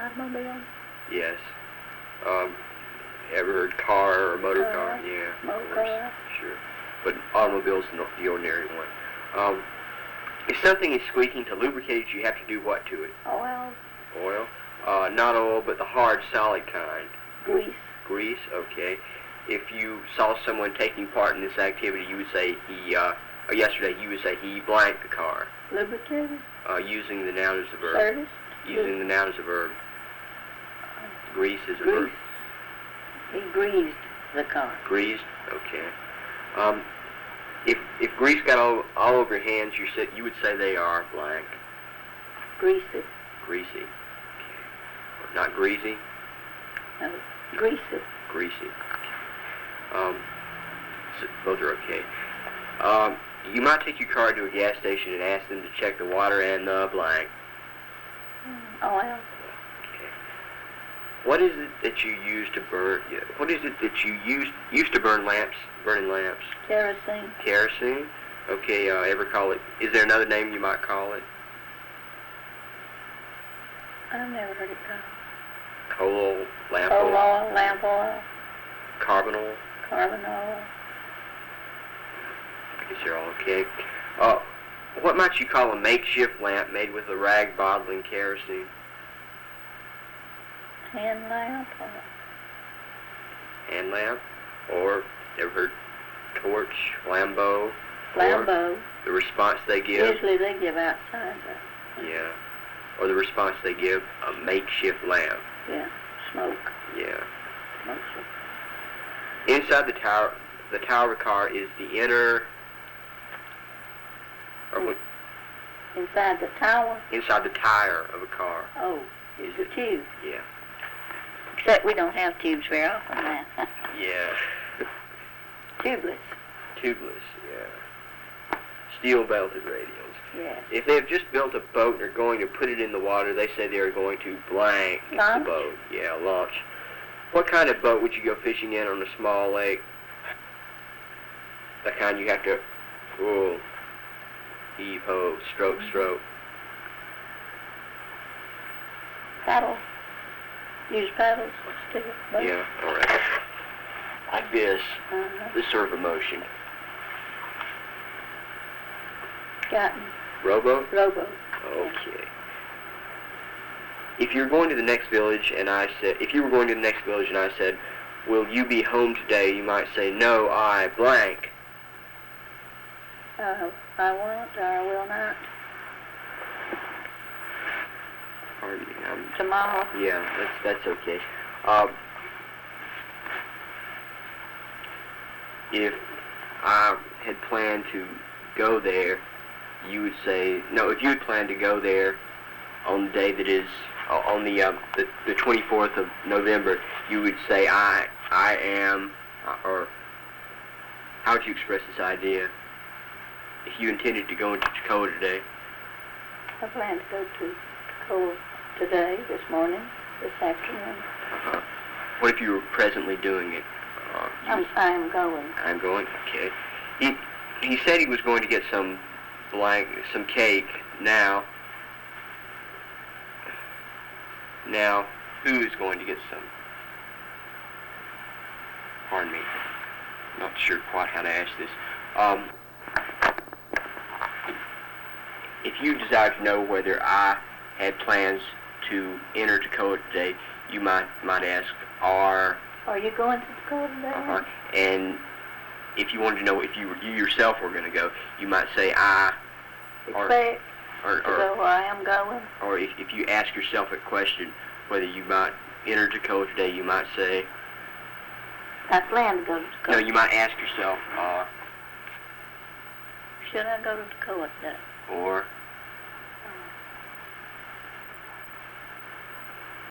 Automobile? Yes. Ever heard car or motor car? Yeah. Motor car. Sure. But automobile's not the ordinary one. If something is squeaking, to lubricate it, you have to do what to it? Oil. Oil? Not oil, but the hard, solid kind. Grease. Grease? Okay. If you saw someone taking part in this activity, you would say yesterday you would say he blanked the car. Lubricated. Using the noun as a verb. Service. Using the noun as a verb. Grease is a Grease. verb. He greased the car. Greased? Okay. If grease got all over your hands, you would say they are blank. Greasy. Greasy. Okay. Not greasy? No. Greasy. Greasy. Okay. So both are okay. You might take your car to a gas station and ask them to check the water and the blank. Oil. Okay. What is it that you use to burn? What is it that you used to burn lamps? Burning lamps. Kerosene. Kerosene. Okay. Ever call it? Is there another name you might call it? I've never heard it called. Coal oil, lamp Coal oil, oil, lamp oil, carbon oil. carbon oil. I guess they're all okay. What might you call a makeshift lamp made with a rag bottling kerosene? Hand lamp. Hand lamp, or ever heard torch, lambeau? Lambeau. Or the response they give. Usually they give outside. Yeah. Or the response they give, a makeshift lamp. Yeah. Smoke. Yeah. Smoke. Inside the tower of a car is the inner. Or what? Inside the tower? Inside the tire of a car. Oh, Is the it? tube. Yeah. Except we don't have tubes very often now. Yeah. Tubeless. Tubeless, yeah. Steel belted radials. Yes. If they have just built a boat and are going to put it in the water, they say they are going to blank Launch? the boat. Yeah, launch. What kind of boat would you go fishing in on a small lake? The kind you have to, heave ho, stroke, stroke. Paddle. Use paddles. Stick it. Boat. Yeah, all right. Like this. Uh-huh. This sort of a motion. Gotten. Rowboat? Rowboat. Okay. If you're going to the next village and I said, will you be home today? You might say, no, I blank. I won't or I will not. Pardon me. Tomorrow. Yeah, that's okay. If I had planned to go there, you would say, no, if you had planned to go there on the day that is, on the 24th of November, you would say, I am, or how would you express this idea? If you intended to go into Toccoa today. I plan to go to Toccoa today, this morning, this afternoon. Uh-huh. What if you were presently doing it? I'm going. I'm going? Okay. He said he was going to get some cake. Now, who is going to get some? Pardon me. Not sure quite how to ask this. If you desire to know whether I had plans to enter Toccoa today, you might ask, Are you going to Toccoa today? Uh-huh. And if you wanted to know if you yourself were going to go, you might say, I expect or to go where I am going. Or if you ask yourself a question whether you might enter Toccoa today, you might say, I plan to go to Toccoa. No, you might ask yourself, should I go to Toccoa today? Or